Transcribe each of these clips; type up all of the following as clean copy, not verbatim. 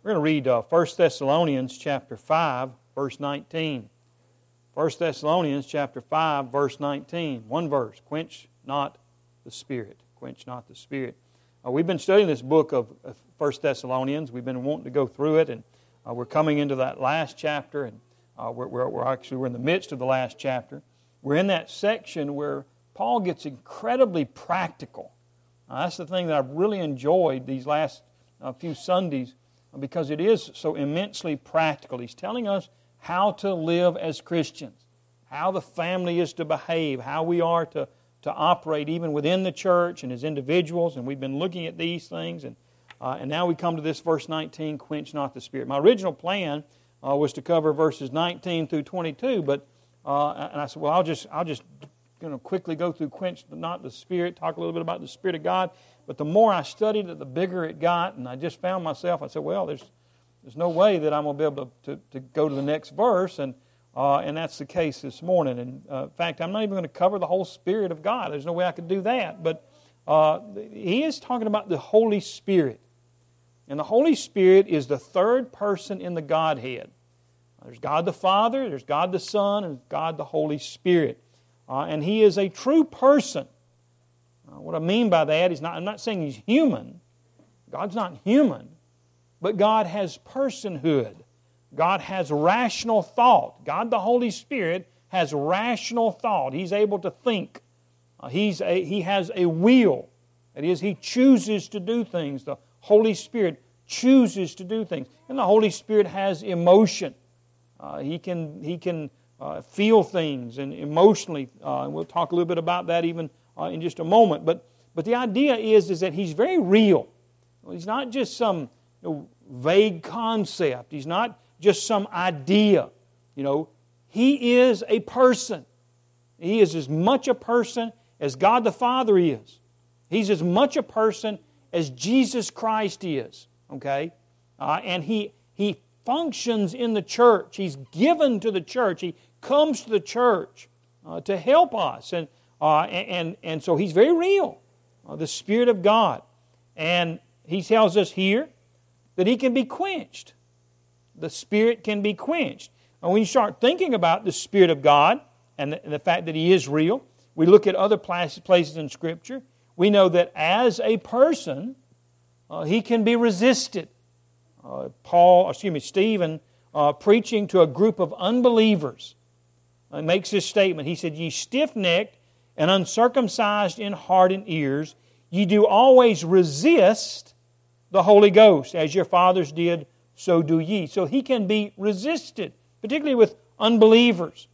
We're going to read 1 Thessalonians chapter 5, verse 19. 1 Thessalonians chapter 5, verse 19. One verse, quench not the Spirit. Quench not the Spirit. We've been studying this book of 1 Thessalonians. We've been wanting to go through it, and we're coming into that last chapter, and we're in the midst of the last chapter. We're in that section where Paul gets incredibly practical. That's the thing that I've really enjoyed these last few Sundays, because it is so immensely practical. He's telling us how to live as Christians, how the family is to behave, how we are to operate even within the church and as individuals, and we've been looking at these things, and now we come to this verse 19, quench not the Spirit. My original plan was to cover verses 19 through 22, but and I said, well, I'll just quickly go through quench not the Spirit, talk a little bit about the Spirit of God. But the more I studied it, the bigger it got, and I just found myself, I said, well, there's no way that I'm going to be able to go to the next verse, and that's the case this morning. And in fact, I'm not even going to cover the whole Spirit of God. There's no way I could do that. But he is talking about the Holy Spirit. And the Holy Spirit is the third person in the Godhead. There's God the Father, there's God the Son, and God the Holy Spirit. And He is a true person. What I mean by that is I'm not saying He's human. God's not human. But God has personhood. God has rational thought. God the Holy Spirit has rational thought. He's able to think. He has a will. That is, He chooses to do things. The Holy Spirit chooses to do things. And the Holy Spirit has emotion. He can feel things and emotionally. And we'll talk a little bit about that even in just a moment. But the idea is that He's very real. He's not just some vague concept. He's not just some idea. He is a person. He is as much a person as God the Father is. He's as much a person as Jesus Christ is. Okay? And He functions in the church. He's given to the church. He comes to the church to help us. And so He's very real, the Spirit of God. And He tells us here that He can be quenched. The Spirit can be quenched. And when you start thinking about the Spirit of God and the fact that He is real, we look at other places in Scripture, we know that as a person, He can be resisted. Stephen, preaching to a group of unbelievers, makes this statement. He said, "Ye stiff-necked and uncircumcised in heart and ears, ye do always resist the Holy Ghost. As your fathers did, so do ye." So He can be resisted, particularly with unbelievers.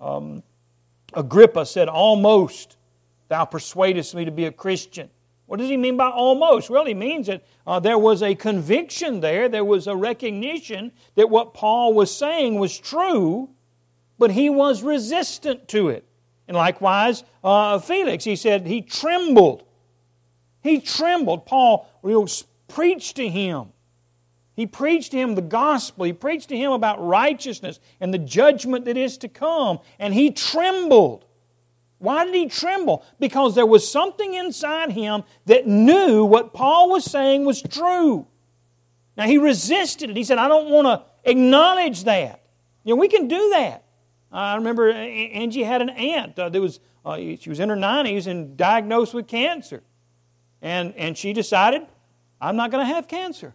Agrippa said, "Almost thou persuadest me to be a Christian." What does he mean by almost? Well, he means that there was a conviction there. There was a recognition that what Paul was saying was true, but he was resistant to it. And likewise, Felix, he said he trembled. He trembled. Paul preached to him. He preached to him the gospel. He preached to him about righteousness and the judgment that is to come. And he trembled. Why did he tremble? Because there was something inside him that knew what Paul was saying was true. Now he resisted it. He said, "I don't want to acknowledge that." We can do that. I remember Angie had an aunt she was in her 90s and diagnosed with cancer. And she decided, "I'm not going to have cancer.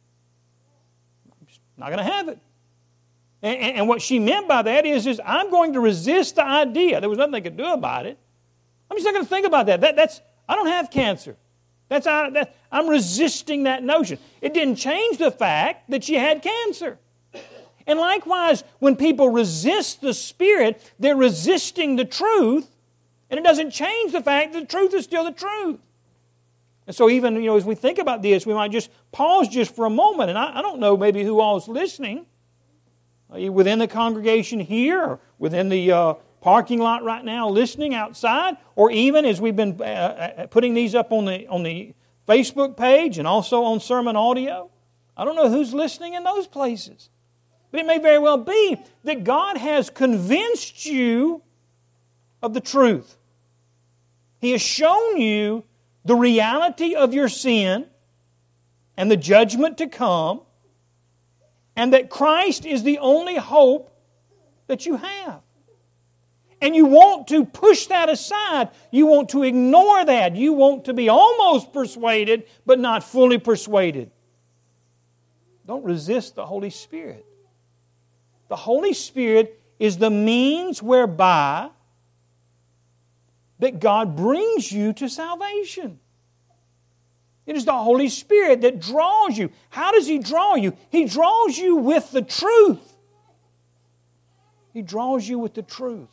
I'm just not going to have it." And what she meant by that is I'm going to resist the idea. There was nothing they could do about it. I'm just not going to think about that. I don't have cancer. I'm resisting that notion. It didn't change the fact that she had cancer. And likewise, when people resist the Spirit, they're resisting the truth, and it doesn't change the fact that the truth is still the truth. And so even, as we think about this, we might just pause just for a moment. And I don't know maybe who all is listening. Within the congregation here, or within the parking lot right now, listening outside, or even as we've been putting these up on the Facebook page and also on sermon audio. I don't know who's listening in those places. But it may very well be that God has convinced you of the truth. He has shown you the reality of your sin and the judgment to come. and that Christ is the only hope that you have. And you want to push that aside. You want to ignore that. You want to be almost persuaded, but not fully persuaded. Don't resist the Holy Spirit. The Holy Spirit is the means whereby that God brings you to salvation. It is the Holy Spirit that draws you. How does He draw you? He draws you with the truth. He draws you with the truth.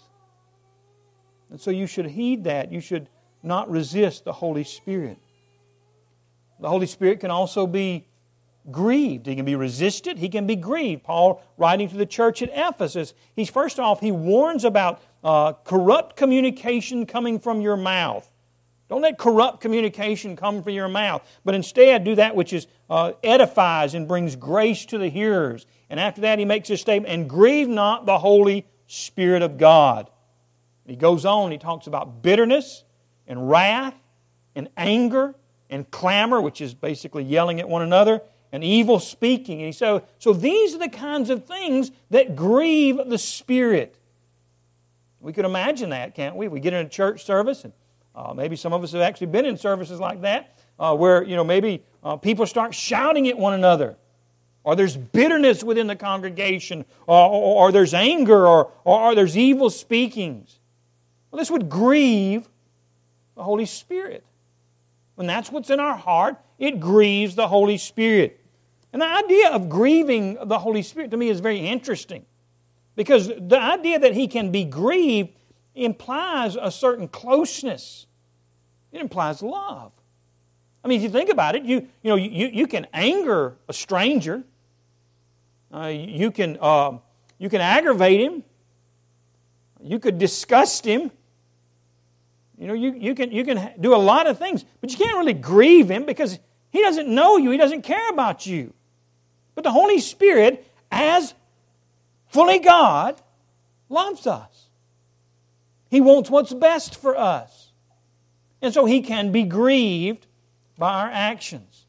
And so you should heed that. You should not resist the Holy Spirit. The Holy Spirit can also be grieved. He can be resisted. He can be grieved. Paul, writing to the church at Ephesus, first off, he warns about corrupt communication coming from your mouth. Don't let corrupt communication come from your mouth, but instead do that which edifies and brings grace to the hearers. And after that he makes a statement, and grieve not the Holy Spirit of God. He goes on, he talks about bitterness and wrath and anger and clamor, which is basically yelling at one another, and evil speaking. And so these are the kinds of things that grieve the Spirit. We could imagine that, can't we? We get in a church service, and maybe some of us have actually been in services like that, where maybe people start shouting at one another, or there's bitterness within the congregation, or there's anger, or there's evil speakings. Well, this would grieve the Holy Spirit. When that's what's in our heart, it grieves the Holy Spirit. And the idea of grieving the Holy Spirit to me is very interesting, because the idea that He can be grieved implies a certain closeness. It implies love. I mean, if you think about it, you can anger a stranger. You can aggravate him. You could disgust him. You can do a lot of things, but you can't really grieve Him because He doesn't know you. He doesn't care about you. But the Holy Spirit, as fully God, loves us. He wants what's best for us. And so He can be grieved by our actions.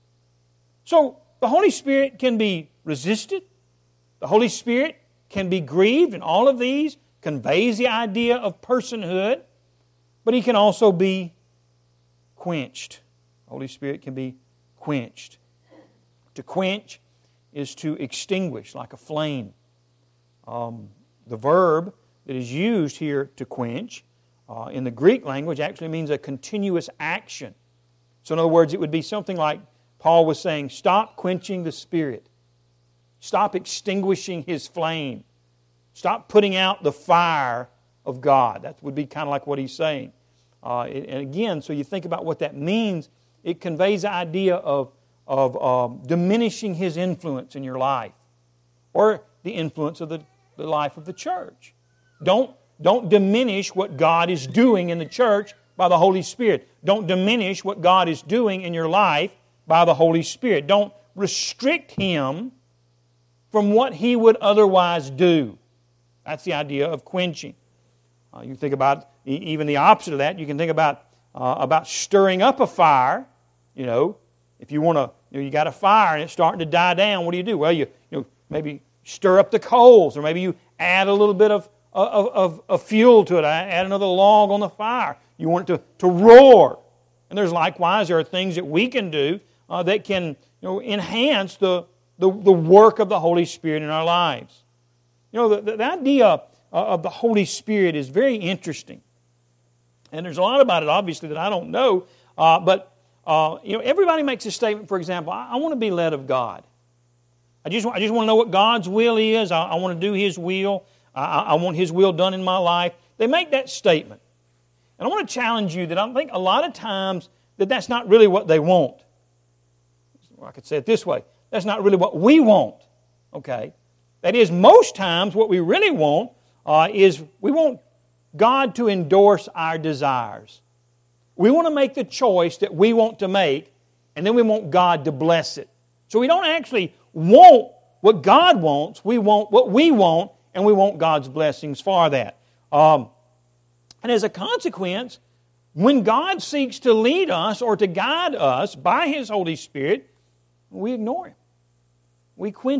So the Holy Spirit can be resisted. The Holy Spirit can be grieved, and all of these conveys the idea of personhood. But He can also be quenched. The Holy Spirit can be quenched. To quench is to extinguish, like a flame. The verb that is used here to quench in the Greek language actually means a continuous action. So in other words, it would be something like Paul was saying, stop quenching the Spirit. Stop extinguishing His flame. Stop putting out the fire of God. That would be kind of like what he's saying. And again, so you think about what that means, it conveys the idea of diminishing His influence in your life, or the influence of the life of the church. Don't diminish what God is doing in the church by the Holy Spirit. Don't diminish what God is doing in your life by the Holy Spirit. Don't restrict Him from what He would otherwise do. That's the idea of quenching. You think about even the opposite of that. You can think about stirring up a fire. If you want to, you got a fire and it's starting to die down. What do? Well, you maybe stir up the coals, or maybe you add a little bit of fuel to it. Add another log on the fire. You want it to roar. And there are things that we can do that can enhance the work of the Holy Spirit in our lives. The idea of the Holy Spirit is very interesting. And there's a lot about it, obviously, that I don't know. But everybody makes a statement, for example, I want to be led of God. I just want to know what God's will is. I want to do His will. I want His will done in my life. They make that statement. And I want to challenge you that I think a lot of times that's not really what they want. Or I could say it this way. That's not really what we want. Okay? That is, most times what we really want is we want God to endorse our desires. We want to make the choice that we want to make, and then we want God to bless it. So we don't actually want what God wants. We want what we want, and we want God's blessings for that. And as a consequence, when God seeks to lead us or to guide us by His Holy Spirit, we ignore Him. We quench Him.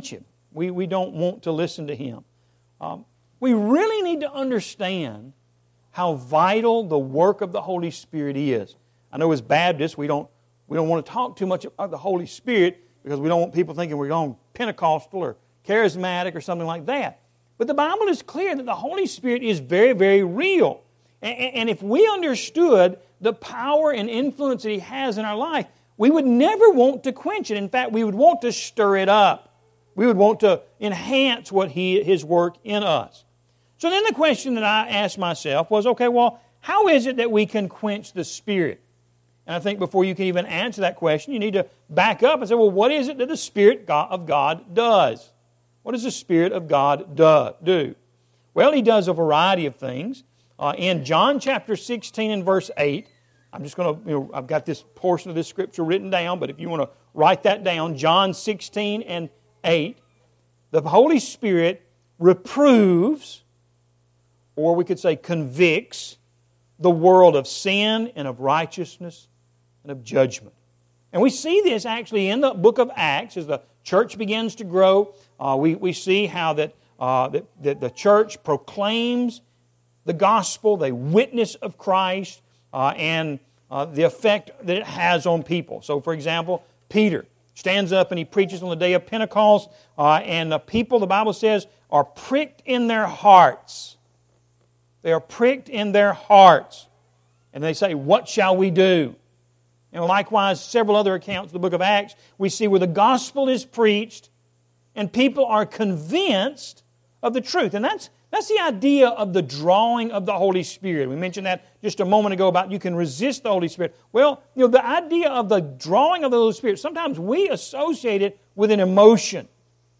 We don't want to listen to Him. We really need to understand how vital the work of the Holy Spirit is. I know as Baptists we don't want to talk too much about the Holy Spirit because we don't want people thinking we're going Pentecostal or charismatic or something like that. But the Bible is clear that the Holy Spirit is very, very real. And if we understood the power and influence that He has in our life, we would never want to quench it. In fact, we would want to stir it up. We would want to enhance His work in us. So then the question that I asked myself was, okay, well, how is it that we can quench the Spirit? And I think before you can even answer that question, you need to back up and say, well, what is it that the Spirit of God does? What does the Spirit of God do? Well, He does a variety of things. In John chapter 16 and verse 8, I'm just going to, I've got this portion of this Scripture written down, but if you want to write that down, John 16 and 8, the Holy Spirit reproves, or we could say convicts, the world of sin and of righteousness and of judgment. And we see this actually in the book of Acts as the church begins to grow. We see how that the church proclaims the gospel, they witness of Christ, and the effect that it has on people. So, for example, Peter stands up and he preaches on the day of Pentecost, and the people, the Bible says, are pricked in their hearts. They are pricked in their hearts. And they say, what shall we do? And likewise, several other accounts of the book of Acts, we see where the gospel is preached and people are convinced of the truth. And that's the idea of the drawing of the Holy Spirit. We mentioned that just a moment ago about you can resist the Holy Spirit. Well, the idea of the drawing of the Holy Spirit, sometimes we associate it with an emotion.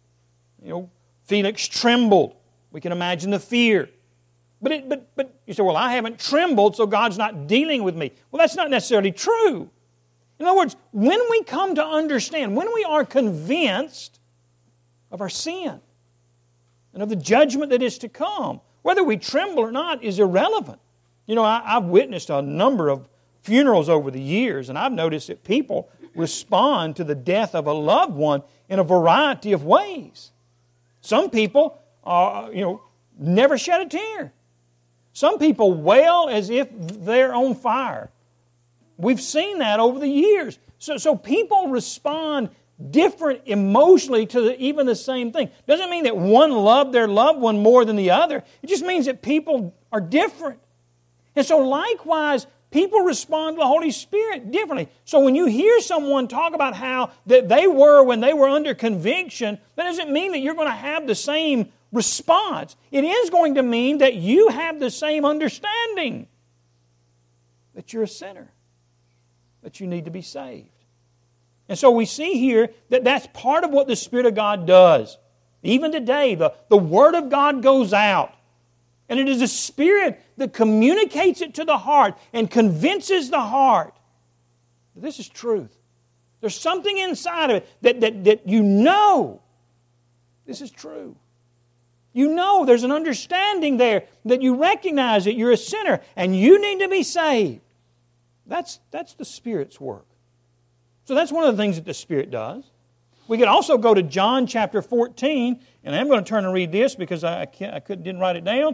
Felix trembled. We can imagine the fear. But you say, well, I haven't trembled, so God's not dealing with me. Well, that's not necessarily true. In other words, when we come to understand, when we are convinced of our sin and of the judgment that is to come, whether we tremble or not is irrelevant. I've witnessed a number of funerals over the years, and I've noticed that people respond to the death of a loved one in a variety of ways. Some people, never shed a tear. Some people wail as if they're on fire. We've seen that over the years. So people respond different emotionally to even the same thing. Doesn't mean that one loved their loved one more than the other. It just means that people are different. And so likewise, people respond to the Holy Spirit differently. So when you hear someone talk about how that they were when they were under conviction, that doesn't mean that you're going to have the same response. It is going to mean that you have the same understanding that you're a sinner, that you need to be saved. And so we see here that that's part of what the Spirit of God does. Even today, the Word of God goes out. And it is the Spirit that communicates it to the heart and convinces the heart that this is truth. There's something inside of it that you know this is true. You know there's an understanding there that you recognize that you're a sinner and you need to be saved. That's the Spirit's work. So that's one of the things that the Spirit does. We could also go to John chapter 14, and I'm going to turn and read this because I didn't write it down.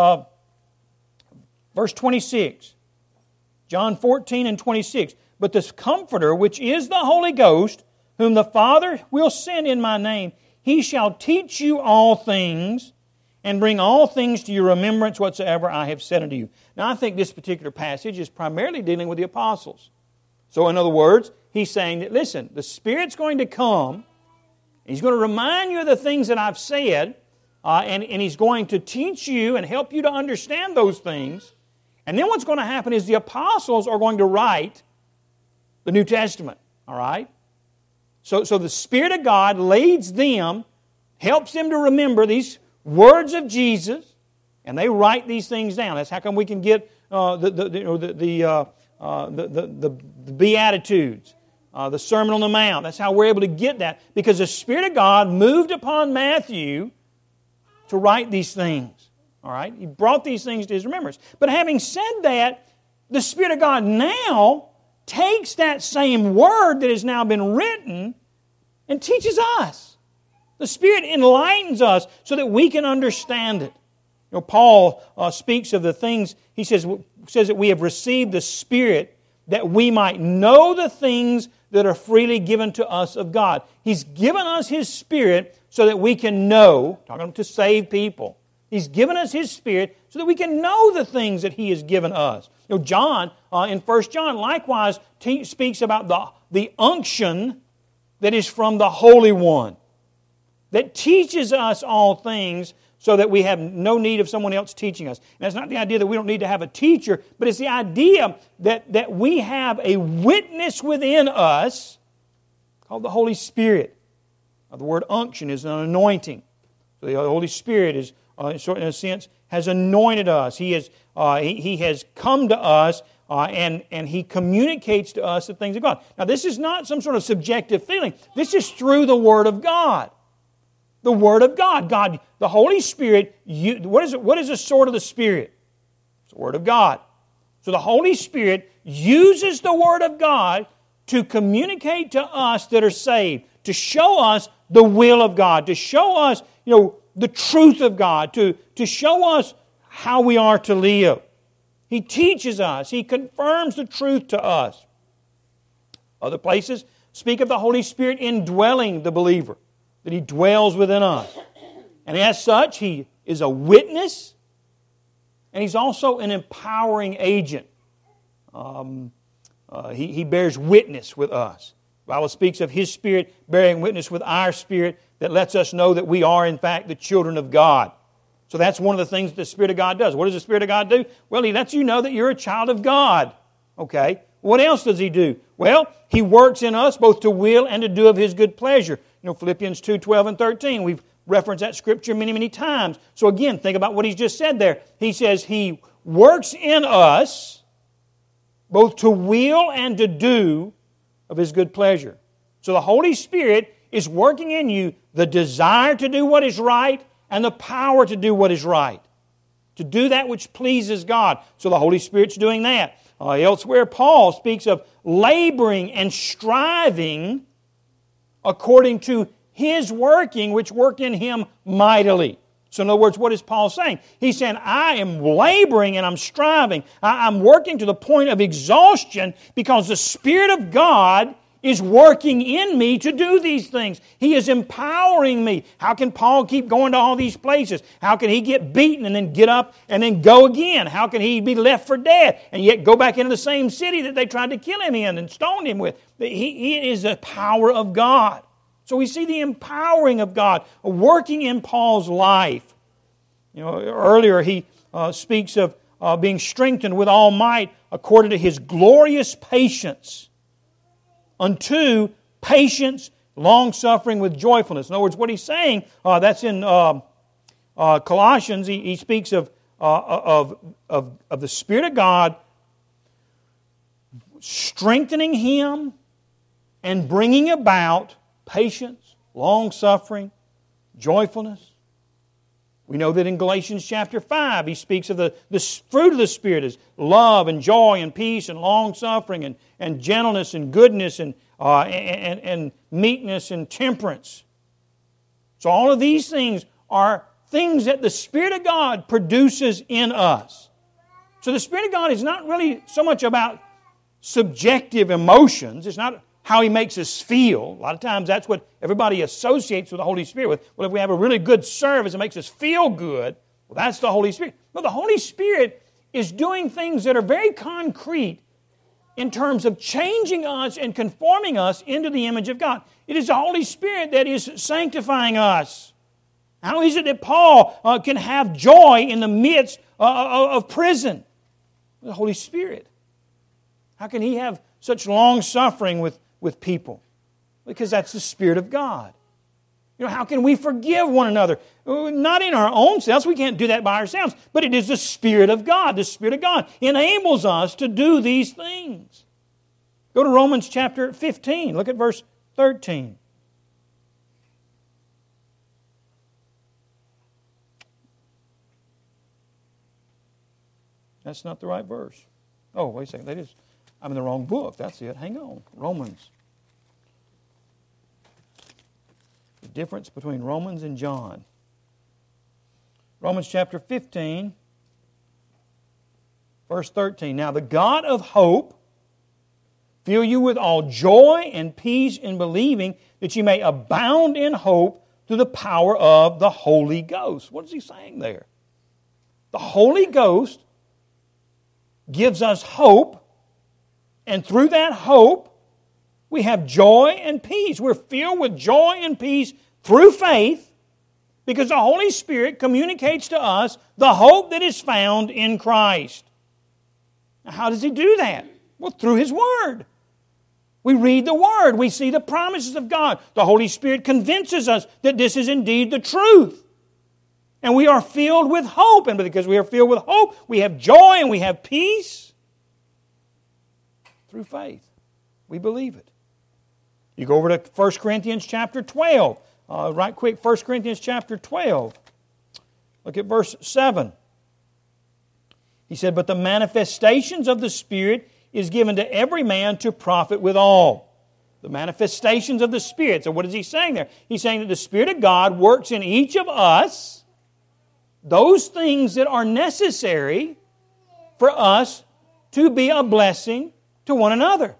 Verse 26. John 14 and 26. But this Comforter, which is the Holy Ghost, whom the Father will send in my name, He shall teach you all things and bring all things to your remembrance whatsoever I have said unto you. Now I think this particular passage is primarily dealing with the apostles. So in other words, he's saying that, listen, the Spirit's going to come, He's going to remind you of the things that I've said, and He's going to teach you and help you to understand those things. And then what's going to happen is the apostles are going to write the New Testament. All right? So the Spirit of God leads them, helps them to remember these words of Jesus, and they write these things down. That's how come we can get the Beatitudes, the Sermon on the Mount. That's how we're able to get that, because the Spirit of God moved upon Matthew to write these things. All right? He brought these things to his remembrance. But having said that, the Spirit of God now takes that same word that has now been written and teaches us. The Spirit enlightens us so that we can understand it. You know, Paul speaks of the things, he says that we have received the Spirit that we might know the things that are freely given to us of God. He's given us His Spirit so that we can know, talking to save people. He's given us His Spirit so that we can know the things that He has given us. You know, John, in 1 John, likewise speaks about the unction that is from the Holy One, that teaches us all things so that we have no need of someone else teaching us. And that's not the idea that we don't need to have a teacher, but it's the idea that we have a witness within us called the Holy Spirit. Now, the word unction is an anointing. So the Holy Spirit is, in a sense, has anointed us. He has come to us and He communicates to us the things of God. Now, this is not some sort of subjective feeling. This is through the Word of God. The Word of God. God, the Holy Spirit, what is the sword of the Spirit? It's the Word of God. So the Holy Spirit uses the Word of God to communicate to us that are saved, to show us the will of God, to show us, the truth of God, to show us how we are to live. He teaches us. He confirms the truth to us. Other places speak of the Holy Spirit indwelling the believer, that He dwells within us. And as such, He is a witness, and He's also an empowering agent. He bears witness with us. The Bible speaks of His Spirit bearing witness with our spirit that lets us know that we are, in fact, the children of God. So that's one of the things that the Spirit of God does. What does the Spirit of God do? Well, He lets you know that you're a child of God. Okay? What else does He do? Well, He works in us both to will and to do of His good pleasure. Philippians 2, 12 and 13. We've referenced that Scripture many, many times. So again, think about what He's just said there. He says He works in us both to will and to do of His good pleasure. So the Holy Spirit is working in you the desire to do what is right and the power to do what is right. To do that which pleases God. So the Holy Spirit's doing that. Elsewhere, Paul speaks of laboring and striving according to His working, which worked in him mightily. So in other words, what is Paul saying? He's saying, I am laboring and I'm striving. I'm working to the point of exhaustion because the Spirit of God is working in me to do these things. He is empowering me. How can Paul keep going to all these places? How can he get beaten and then get up and then go again? How can he be left for dead and yet go back into the same city that they tried to kill him in and stone him with? He is the power of God. So we see the empowering of God working in Paul's life. Earlier he speaks of being strengthened with all might according to His glorious patience, unto patience, long-suffering with joyfulness. In other words, what he's saying, that's in Colossians, he speaks of the Spirit of God strengthening him and bringing about patience, long-suffering, joyfulness. We know that in Galatians chapter 5, he speaks of the fruit of the Spirit is love and joy and peace and long-suffering and gentleness and goodness and meekness and temperance. So all of these things are things that the Spirit of God produces in us. So the Spirit of God is not really so much about subjective emotions. It's not how He makes us feel. A lot of times that's what everybody associates with the Holy Spirit with. Well, if we have a really good service, it makes us feel good. Well, that's the Holy Spirit. No, the Holy Spirit is doing things that are very concrete in terms of changing us and conforming us into the image of God. It is the Holy Spirit that is sanctifying us. How is it that Paul can have joy in the midst of prison? The Holy Spirit. How can he have such long suffering with people? Because that's the Spirit of God. How can we forgive one another? Not in our own selves. We can't do that by ourselves. But it is the Spirit of God. The Spirit of God enables us to do these things. Go to Romans chapter 15. Look at verse 13. That's not the right verse. Oh, wait a second. That is, I'm in the wrong book. That's it. Hang on. Romans. difference between Romans and John. Romans chapter 15, verse 13. Now the God of hope fill you with all joy and peace in believing, that you may abound in hope through the power of the Holy Ghost. What is he saying there? The Holy Ghost gives us hope, and through that hope, we have joy and peace. We're filled with joy and peace through faith, because the Holy Spirit communicates to us the hope that is found in Christ. Now, how does He do that? Well, through His Word. We read the Word. We see the promises of God. The Holy Spirit convinces us that this is indeed the truth. And we are filled with hope. And because we are filled with hope, we have joy and we have peace through faith. We believe it. You go over to 1 Corinthians chapter 12. Right quick, 1 Corinthians chapter 12. Look at verse 7. He said, but the manifestations of the Spirit is given to every man to profit withal. The manifestations of the Spirit. So what is he saying there? He's saying that the Spirit of God works in each of us those things that are necessary for us to be a blessing to one another.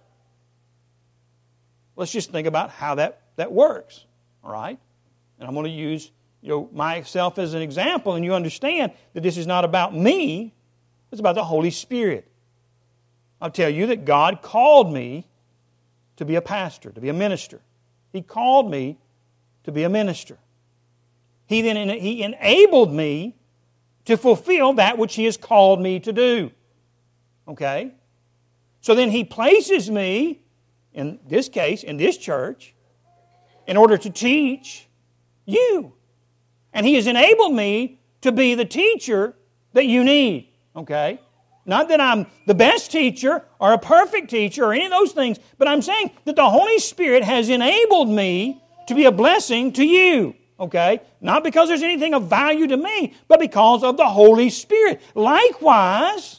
Let's just think about how that works. All right? And I'm going to use myself as an example, and you understand that this is not about me. It's about the Holy Spirit. I'll tell you that God called me to be a pastor, to be a minister. He called me to be a minister. He enabled me to fulfill that which He has called me to do. Okay? So then He places me, in this case, in this church, in order to teach you. And He has enabled me to be the teacher that you need. Okay? Not that I'm the best teacher or a perfect teacher or any of those things, but I'm saying that the Holy Spirit has enabled me to be a blessing to you. Okay? Not because there's anything of value to me, but because of the Holy Spirit. Likewise,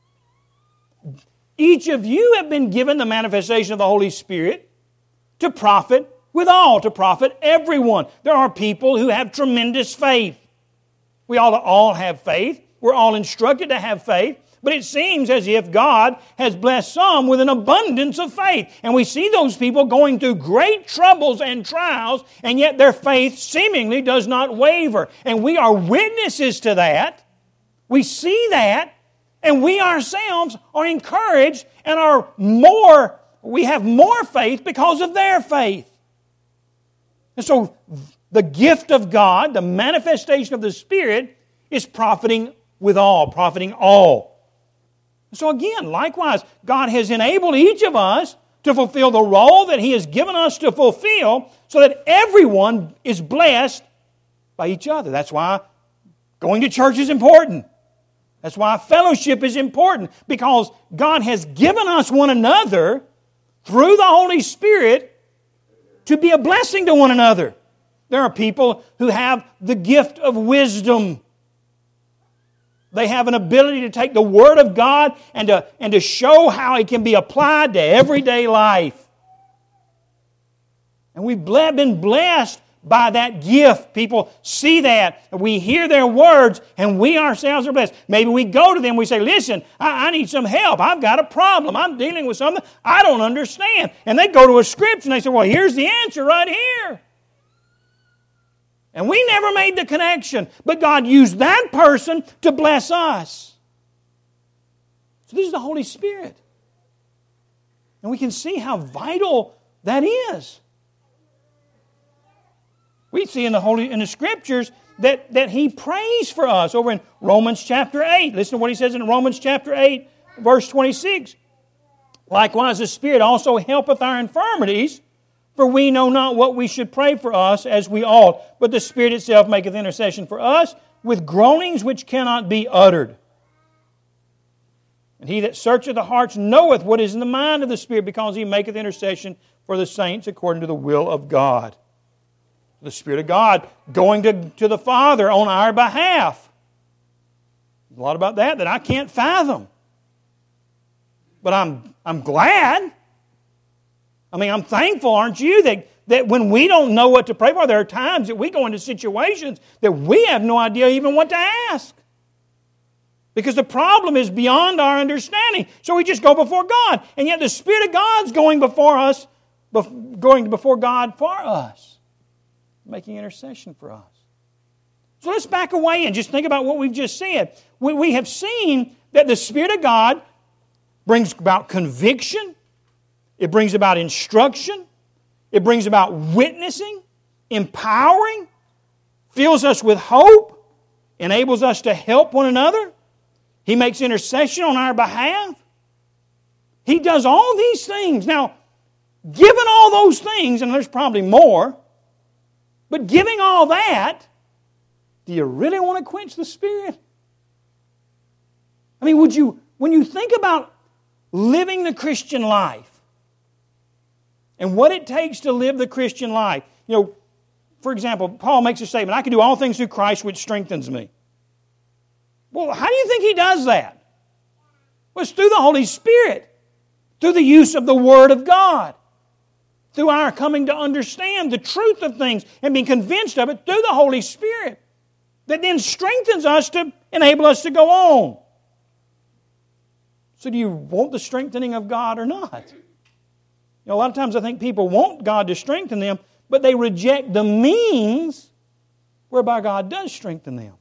each of you have been given the manifestation of the Holy Spirit to profit withal, to profit everyone. There are people who have tremendous faith. We ought to all have faith. We're all instructed to have faith. But it seems as if God has blessed some with an abundance of faith. And we see those people going through great troubles and trials, and yet their faith seemingly does not waver. And we are witnesses to that. We see that, and we ourselves are encouraged and we have more faith because of their faith. And so the gift of God, the manifestation of the Spirit, is profiting withal, profiting all. So again, likewise, God has enabled each of us to fulfill the role that He has given us to fulfill so that everyone is blessed by each other. That's why going to church is important. That's why fellowship is important, because God has given us one another through the Holy Spirit to be a blessing to one another. There are people who have the gift of wisdom. They have an ability to take the Word of God and to show how it can be applied to everyday life. And we've been blessed by that gift. People see that. We hear their words, and we ourselves are blessed. Maybe we go to them, we say, listen, I need some help. I've got a problem. I'm dealing with something I don't understand. And they go to a scripture and they say, well, here's the answer right here. And we never made the connection, but God used that person to bless us. So this is the Holy Spirit. And we can see how vital that is. We see in the Scriptures that He prays for us over in Romans chapter 8. Listen to what He says in Romans chapter 8, verse 26. Likewise, the Spirit also helpeth our infirmities, for we know not what we should pray for us as we ought, but the Spirit itself maketh intercession for us with groanings which cannot be uttered. And He that searcheth the hearts knoweth what is in the mind of the Spirit, because He maketh intercession for the saints according to the will of God. The Spirit of God going to the Father on our behalf. There's a lot about that I can't fathom. But I'm glad. I'm thankful, aren't you, that when we don't know what to pray for, there are times that we go into situations that we have no idea even what to ask. Because the problem is beyond our understanding. So we just go before God. And yet the Spirit of God's going before us, going before God for us, making intercession for us. So let's back away and just think about what we've just said. We have seen that the Spirit of God brings about conviction. It brings about instruction. It brings about witnessing, empowering, fills us with hope, enables us to help one another. He makes intercession on our behalf. He does all these things. Now, given all those things, and there's probably more, but giving all that, do you really want to quench the Spirit? I mean, when you think about living the Christian life and what it takes to live the Christian life, for example, Paul makes a statement, I can do all things through Christ which strengthens me. Well, how do you think he does that? Well, it's through the Holy Spirit, through the use of the Word of God, through our coming to understand the truth of things and being convinced of it through the Holy Spirit that then strengthens us to enable us to go on. So do you want the strengthening of God or not? A lot of times I think people want God to strengthen them, but they reject the means whereby God does strengthen them.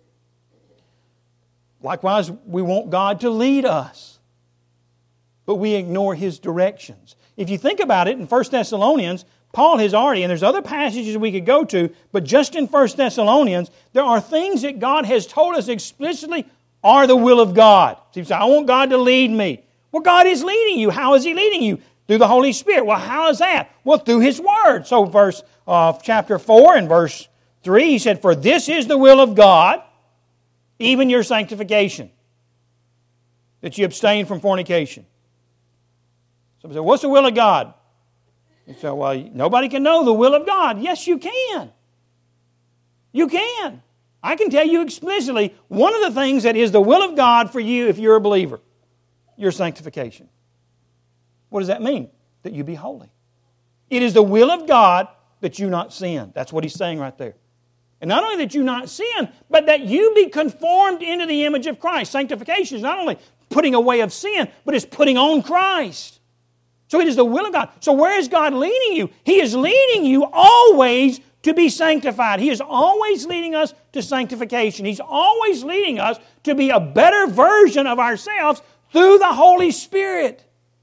Likewise, we want God to lead us, but we ignore His directions. If you think about it, in 1 Thessalonians, Paul has already, and there's other passages we could go to, but just in 1 Thessalonians, there are things that God has told us explicitly are the will of God. So you say, I want God to lead me. Well, God is leading you. How is He leading you? Through the Holy Spirit. Well, how is that? Well, through His Word. So chapter 4 and verse 3, he said, for this is the will of God, even your sanctification, that you abstain from fornication. Somebody said, what's the will of God? You say, well, nobody can know the will of God. Yes, you can. You can. I can tell you explicitly, one of the things that is the will of God for you if you're a believer, your sanctification. What does that mean? That you be holy. It is the will of God that you not sin. That's what he's saying right there. And not only that you not sin, but that you be conformed into the image of Christ. Sanctification is not only putting away of sin, but it's putting on Christ. So it is the will of God. So where is God leading you? He is leading you always to be sanctified. He is always leading us to sanctification. He's always leading us to be a better version of ourselves through the Holy Spirit.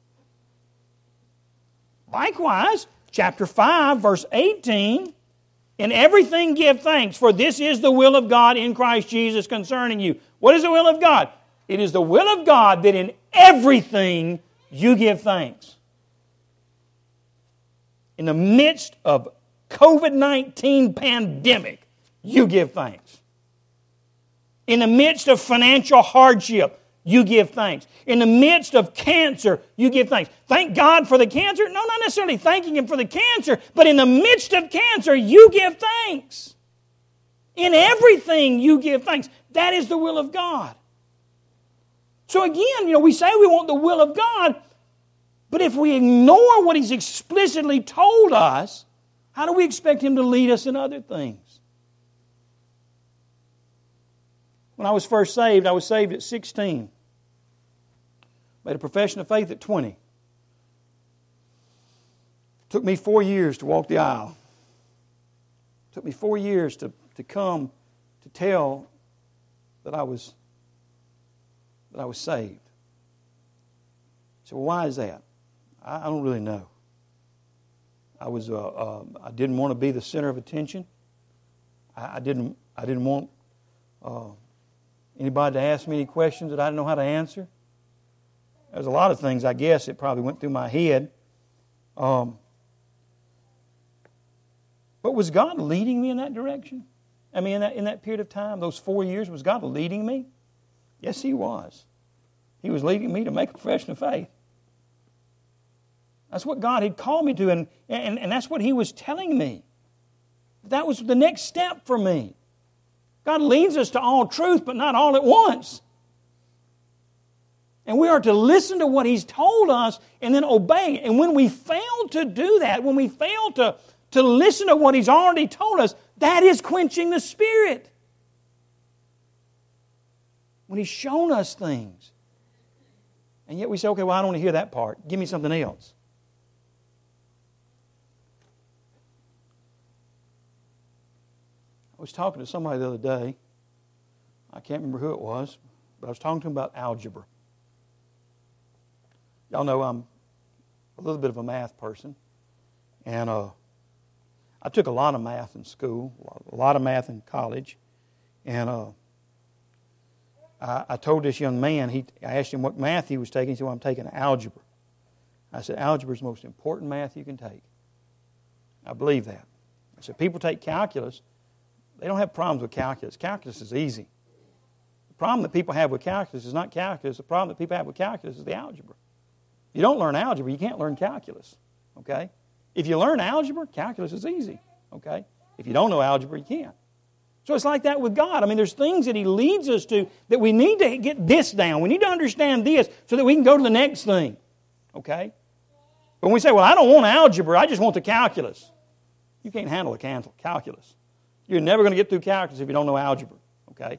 Likewise, chapter 5, verse 18, in everything give thanks, for this is the will of God in Christ Jesus concerning you. What is the will of God? It is the will of God that in everything you give thanks. In the midst of COVID-19 pandemic, you give thanks. In the midst of financial hardship, you give thanks. In the midst of cancer, you give thanks. Thank God for the cancer? No, not necessarily thanking Him for the cancer, but in the midst of cancer, you give thanks. In everything, you give thanks. That is the will of God. So again, we say we want the will of God, but if we ignore what He's explicitly told us, how do we expect Him to lead us in other things? When I was first saved, I was saved at 16. Made a profession of faith at 20. It took me 4 years to walk the aisle. It took me 4 years to come to tell that I was saved. So why is that? I don't really know. I didn't want to be the center of attention. I didn't want anybody to ask me any questions that I didn't know how to answer. There's a lot of things, I guess, that probably went through my head. But was God leading me in that direction? I mean, in that period of time, those 4 years, was God leading me? Yes, He was. He was leading me to make a profession of faith. That's what God had called me to, and that's what He was telling me. That was the next step for me. God leads us to all truth, but not all at once. And we are to listen to what He's told us and then obey. And when we fail to do that, when we fail to listen to what He's already told us, that is quenching the Spirit. When He's shown us things. And yet we say, okay, well, I don't want to hear that part. Give me something else. I was talking to somebody the other day. I can't remember who it was, but I was talking to him about algebra. Y'all know I'm a little bit of a math person. And I took a lot of math in school, a lot of math in college. And I told this young man, I asked him what math he was taking. He said, well, I'm taking algebra. I said, algebra is the most important math you can take. I believe that. I said, people take calculus. They don't have problems with calculus. Calculus is easy. The problem that people have with calculus is not calculus. The problem that people have with calculus is the algebra. You don't learn algebra, you can't learn calculus. Okay? If you learn algebra, calculus is easy. Okay? If you don't know algebra, you can't. So it's like that with God. I mean, there's things that He leads us to that we need to get this down. We need to understand this so that we can go to the next thing. Okay? But when we say, well, I don't want algebra, I just want the calculus. You can't handle the calculus. You're never going to get through calculus if you don't know algebra. Okay?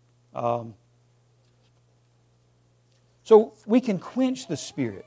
So we can quench the Spirit.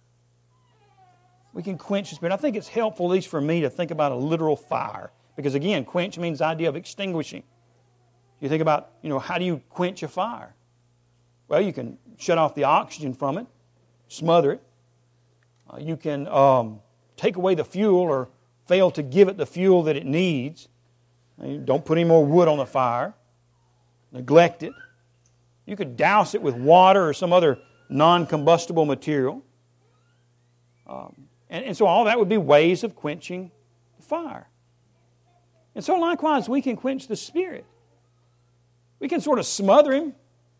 We can quench the Spirit. I think it's helpful, at least for me, to think about a literal fire. Because again, quench means the idea of extinguishing. You think about, how do you quench a fire? Well, you can shut off the oxygen from it, smother it. You can take away the fuel or fail to give it the fuel that it needs. Don't put any more wood on the fire. Neglect it. You could douse it with water or some other non-combustible material. And so all that would be ways of quenching the fire. And so likewise, we can quench the Spirit. We can sort of smother Him,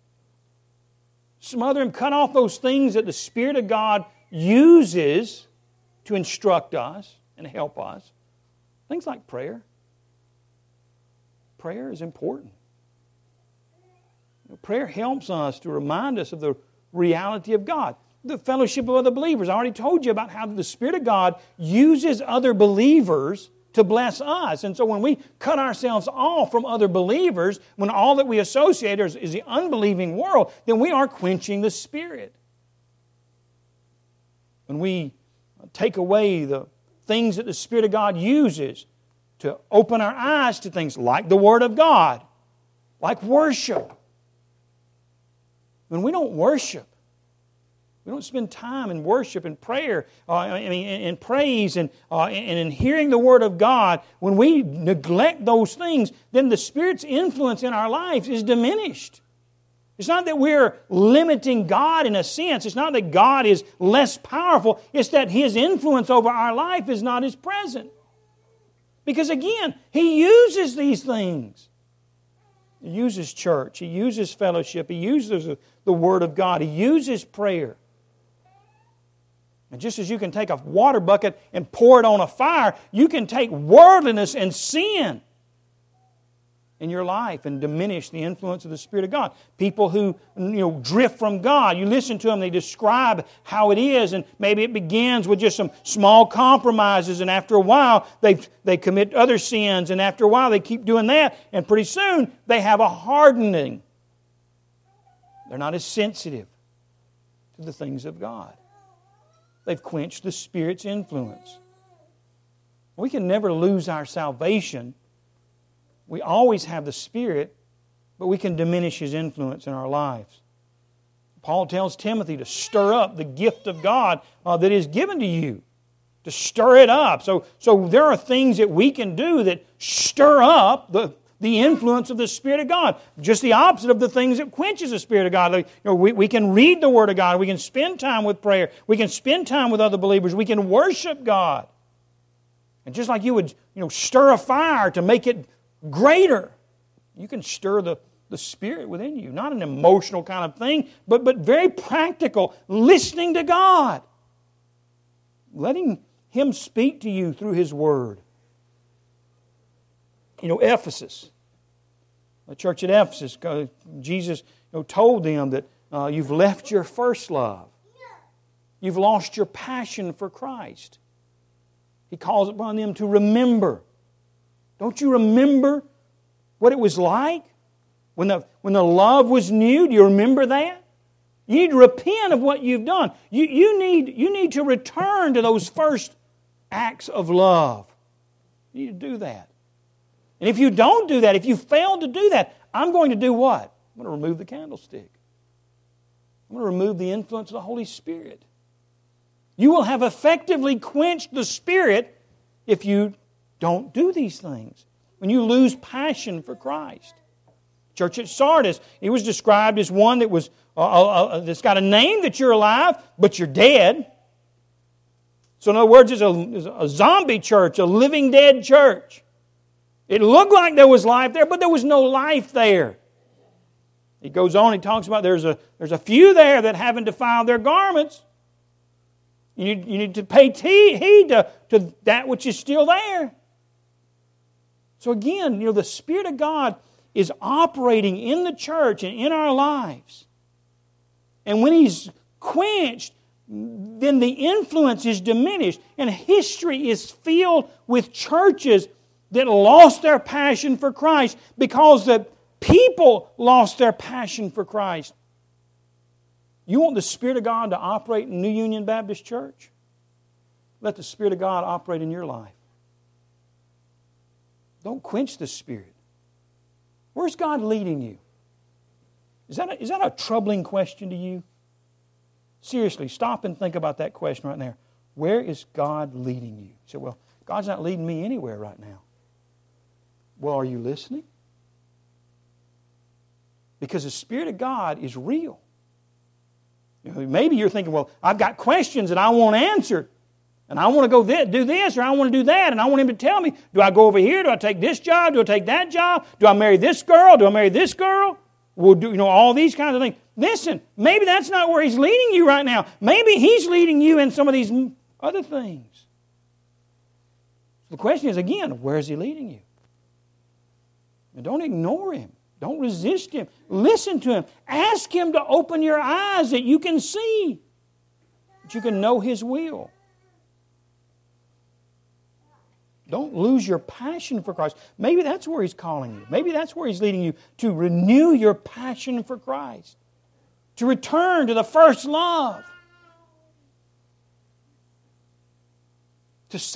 cut off those things that the Spirit of God uses to instruct us and help us. Things like prayer. Prayer is important. Prayer helps us to remind us of the reality of God. The fellowship of other believers. I already told you about how the Spirit of God uses other believers to bless us. And so when we cut ourselves off from other believers, when all that we associate is the unbelieving world, then we are quenching the Spirit. When we take away the things that the Spirit of God uses to open our eyes to things like the Word of God, like worship. When we don't worship, we don't spend time in worship and prayer, in praise and in hearing the Word of God. When we neglect those things, then the Spirit's influence in our lives is diminished. It's not that we're limiting God in a sense. It's not that God is less powerful. It's that His influence over our life is not as present. Because again, He uses these things. He uses church. He uses fellowship. He uses the Word of God. He uses prayer. And just as you can take a water bucket and pour it on a fire, you can take worldliness and sin in your life and diminish the influence of the Spirit of God. People who drift from God, you listen to them, they describe how it is, and maybe it begins with just some small compromises, and after a while they commit other sins, and after a while they keep doing that, and pretty soon they have a hardening. They're not as sensitive to the things of God. They've quenched the Spirit's influence. We can never lose our salvation. We always have the Spirit, but we can diminish His influence in our lives. Paul tells Timothy to stir up the gift of God that is given to you, to stir it up. So there are things that we can do that stir up the influence of the Spirit of God. Just the opposite of the things that quenches the Spirit of God. We can read the Word of God. We can spend time with prayer. We can spend time with other believers. We can worship God. And just like you would stir a fire to make it greater, you can stir the Spirit within you. Not an emotional kind of thing, but very practical. Listening to God. Letting Him speak to you through His Word. Ephesus. The church at Ephesus, Jesus told them that You've left your first love. You've lost your passion for Christ. He calls upon them to remember. Don't you remember what it was like when the love was new? Do you remember that? You need to repent of what you've done. You need to return to those first acts of love. You need to do that. And if you don't do that, if you fail to do that, I'm going to do what? I'm going to remove the candlestick. I'm going to remove the influence of the Holy Spirit. You will have effectively quenched the Spirit if you don't do these things. When you lose passion for Christ. Church at Sardis, he was described as one that was that's got a name that you're alive, but you're dead. So in other words, it's a zombie church, a living dead church. It looked like there was life there, but there was no life there. He goes on, he talks about there's a few there that haven't defiled their garments. You need to pay heed to that which is still there. So again, the Spirit of God is operating in the church and in our lives. And when He's quenched, then the influence is diminished. And history is filled with churches that lost their passion for Christ because the people lost their passion for Christ. You want the Spirit of God to operate in New Union Baptist Church? Let the Spirit of God operate in your life. Don't quench the Spirit. Where's God leading you? Is that a troubling question to you? Seriously, stop and think about that question right there. Where is God leading you? You say, well, God's not leading me anywhere right now. Well, are you listening? Because the Spirit of God is real. Maybe you're thinking, well, I've got questions that I want answered. And I want to go do this or I want to do that. And I want Him to tell me, do I go over here? Do I take this job? Do I take that job? Do I marry this girl? Do I marry this girl? We'll do, all these kinds of things. Listen, maybe that's not where He's leading you right now. Maybe He's leading you in some of these other things. The question is, again, where is He leading you? And don't ignore Him. Don't resist Him. Listen to Him. Ask Him to open your eyes that you can see, that you can know His will. Don't lose your passion for Christ. Maybe that's where He's calling you. Maybe that's where He's leading you, to renew your passion for Christ. To return to the first love.